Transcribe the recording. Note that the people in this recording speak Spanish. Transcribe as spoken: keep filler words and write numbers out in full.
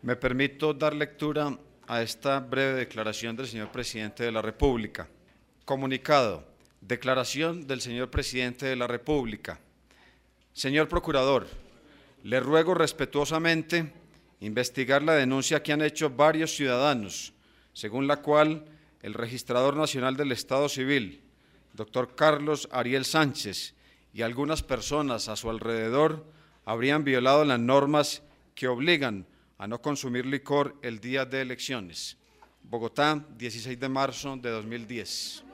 Me permito dar lectura a esta breve declaración del señor Presidente de la República. Comunicado. Declaración del señor Presidente de la República. Señor Procurador, le ruego respetuosamente investigar la denuncia que han hecho varios ciudadanos, según la cual el Registrador Nacional del Estado Civil, doctor Carlos Ariel Sánchez, y algunas personas a su alrededor habrían violado las normas que obligan a no consumir licor el día de elecciones. Bogotá, dieciséis de marzo de dos mil diez.